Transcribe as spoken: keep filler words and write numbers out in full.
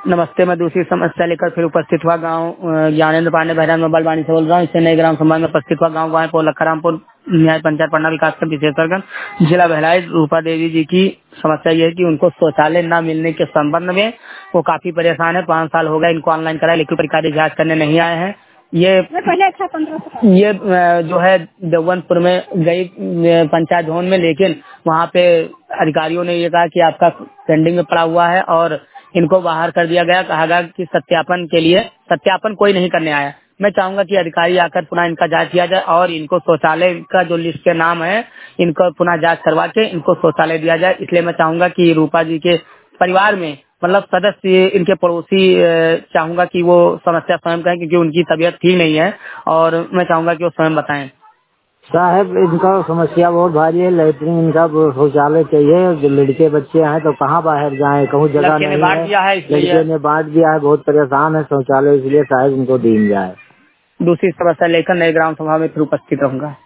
नमस्ते, मैं दूसरी समस्या लेकर फिर उपस्थित हुआ। गांव ज्ञानेंद्र पांडे बहरान मोबाइल वाणी से बोल रहा हूँ। इससे नए ग्राम सभा में उपस्थित हुआ। गांव गायपुर लखरामपुर न्याय पंचायत पन्ना विकास का विशेषज्ञ जिला बहराइच रूपा देवी जी की समस्या ये है कि उनको शौचालय न मिलने के संबंध में वो काफी परेशान है। पाँच साल हो गए इनको ऑनलाइन कराया, लेकिन अधिकारी जांच करने नहीं आए हैं। ये पहले अच्छा पंद्रह ये अ, जो है देवबंदपुर में गई अ, पंचायत भवन में, लेकिन वहाँ पे अधिकारियों ने ये कहा कि आपका पेंडिंग में पड़ा हुआ है और इनको बाहर कर दिया गया। कहा गया कि सत्यापन के लिए सत्यापन कोई नहीं करने आया। मैं चाहूंगा कि अधिकारी आकर पुनः इनका जांच किया जाए और इनको शौचालय का जो लिस्ट के नाम है इनको पुनः जांच करवा के इनको शौचालय दिया जाए। इसलिए मैं चाहूंगा कि रूपा जी के परिवार में मतलब सदस्य इनके पड़ोसी अ, चाहूंगा कि वो समस्या स्वयं कहें, क्योंकि उनकी तबीयत ठीक नहीं है और मैं चाहूंगा कि वो स्वयं बताएं। साहब इनका समस्या बहुत भारी है। लैट्रिन इनका शौचालय चाहिए। जो लड़के बच्चे हैं तो कहाँ बाहर जाएं, कहूँ जगह लड़के ने नहीं बांट है। दिया है, इसलिए लड़के ने बांट दिया है, बहुत परेशान है शौचालय, इसलिए शायद इनको दी जाए। दूसरी समस्या लेकर नए ग्राम सभा में फिर उपस्थित रहूंगा।